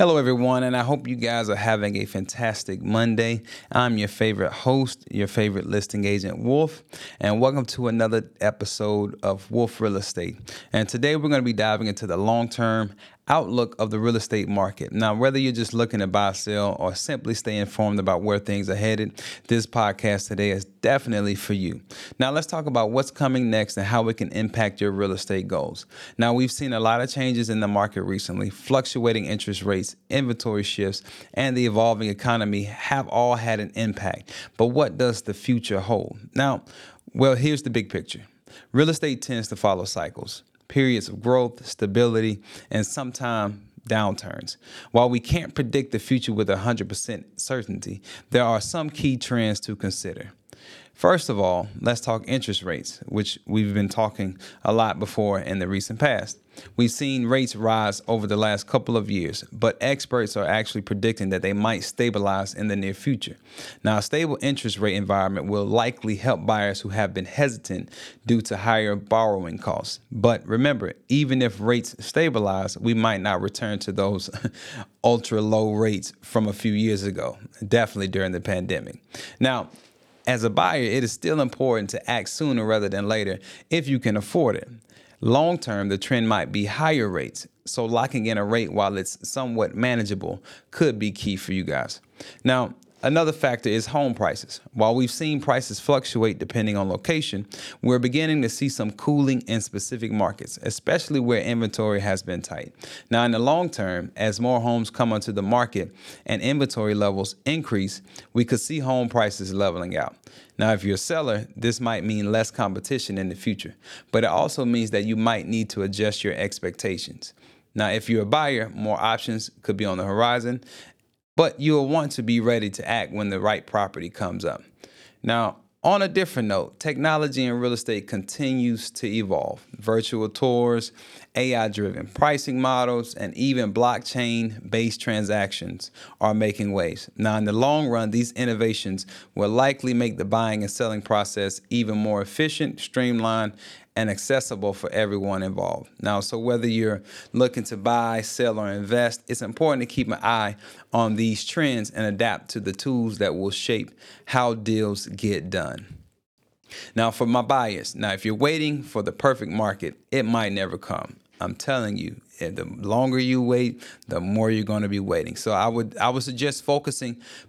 Hello, everyone, and I hope you guys are having a fantastic Monday. I'm your favorite host, your favorite listing agent, Wolf, and welcome to another episode of Wolf Real Estate. And today we're going to be diving into the long-term outlook of the real estate market. Now, whether you're just looking to buy, sell, or simply stay informed about where things are headed, this podcast today is definitely for you. Now, let's talk about what's coming next and how it can impact your real estate goals. Now, we've seen a lot of changes in the market recently. Fluctuating interest rates, inventory shifts, and the evolving economy have all had an impact. But what does the future hold? Now, well, here's the big picture. Real estate tends to follow cycles, periods of growth, stability, and sometimes downturns. While we can't predict the future with 100% certainty, there are some key trends to consider. First of all, let's talk interest rates, which we've been talking a lot before in the recent past. We've seen rates rise over the last couple of years, but experts are actually predicting that they might stabilize in the near future. Now, a stable interest rate environment will likely help buyers who have been hesitant due to higher borrowing costs. But remember, even if rates stabilize, we might not return to those ultra low rates from a few years ago, definitely during the pandemic. Now, as a buyer, it is still important to act sooner rather than later if you can afford it. Long term, the trend might be higher rates, so locking in a rate while it's somewhat manageable could be key for you guys. Now, another factor is home prices. While we've seen prices fluctuate depending on location, we're beginning to see some cooling in specific markets, especially where inventory has been tight. Now, in the long term, as more homes come onto the market and inventory levels increase, we could see home prices leveling out. Now, if you're a seller, this might mean less competition in the future, but it also means that you might need to adjust your expectations. Now, if you're a buyer, more options could be on the horizon, but you'll want to be ready to act when the right property comes up. Now, on a different note, technology in real estate continues to evolve. Virtual tours, AI-driven pricing models, and even blockchain-based transactions are making waves. Now, in the long run, these innovations will likely make the buying and selling process even more efficient, streamlined, and accessible for everyone involved. Now, so whether you're looking to buy, sell, or invest, it's important to keep an eye on these trends and adapt to the tools that will shape how deals get done. Now, for my buyers, if you're waiting for the perfect market, it might never come. I'm telling you, the longer you wait, the more you're going to be waiting. So I would suggest focus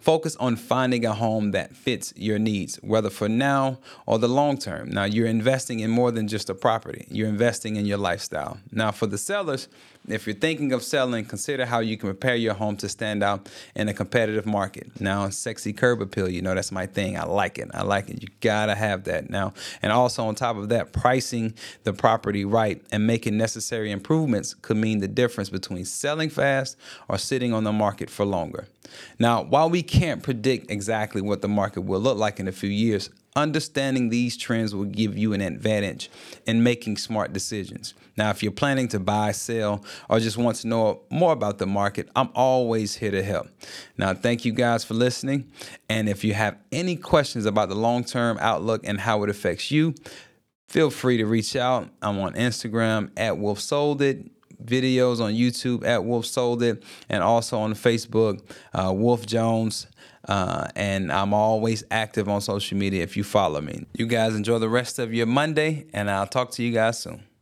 on finding a home that fits your needs, whether for now or the long term. Now, you're investing in more than just a property. You're investing in your lifestyle. Now, for the sellers, if you're thinking of selling, consider how you can prepare your home to stand out in a competitive market. Now, sexy curb appeal, that's my thing. I like it. You gotta have that now. And also on top of that, pricing the property right and making necessary improvements could mean the difference between selling fast or sitting on the market for longer. Now, while we can't predict exactly what the market will look like in a few years, understanding these trends will give you an advantage in making smart decisions. Now, if you're planning to buy, sell, or just want to know more about the market, I'm always here to help. Now, thank you guys for listening. And if you have any questions about the long-term outlook and how it affects you, feel free to reach out. I'm on Instagram at Wolf Sold It, videos on YouTube at Wolf Sold It, and also on Facebook, Wolf Jones. And I'm always active on social media if you follow me. You guys enjoy the rest of your Monday, and I'll talk to you guys soon.